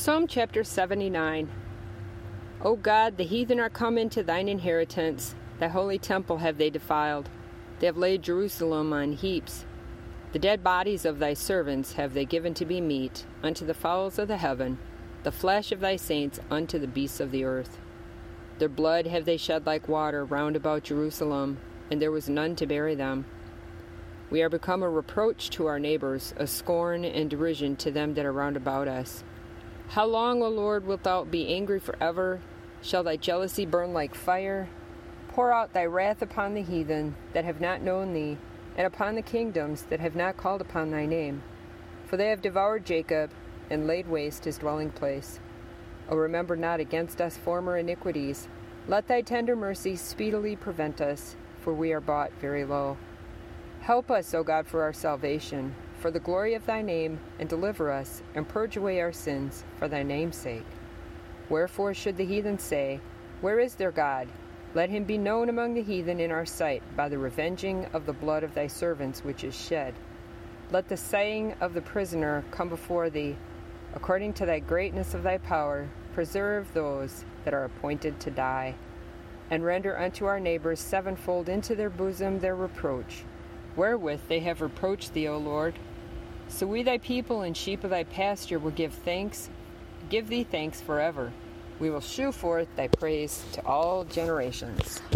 Psalm chapter 79. O God, the heathen are come into thine inheritance. Thy holy temple have they defiled. They have laid Jerusalem on heaps. The dead bodies of thy servants have they given to be meat unto the fowls of the heaven, the flesh of thy saints unto the beasts of the earth. Their blood have they shed like water round about Jerusalem, and there was none to bury them. We are become a reproach to our neighbors, a scorn and derision to them that are round about us. How long, O Lord, wilt thou be angry forever? Shall thy jealousy burn like fire? Pour out thy wrath upon the heathen that have not known thee, and upon the kingdoms that have not called upon thy name. For they have devoured Jacob, and laid waste his dwelling place. O remember not against us former iniquities. Let thy tender mercies speedily prevent us, for we are bought very low. Help us, O God, for our salvation, for the glory of thy name, and deliver us, and purge away our sins, for thy name's sake. Wherefore should the heathen say, Where is their God? Let him be known among the heathen in our sight by the revenging of the blood of thy servants which is shed. Let the saying of the prisoner come before thee. According to thy greatness of thy power, preserve those that are appointed to die. And render unto our neighbors sevenfold into their bosom their reproach, wherewith they have reproached thee, O Lord. So we thy people and sheep of thy pasture will give thee thanks forever. We will shew forth thy praise to all generations.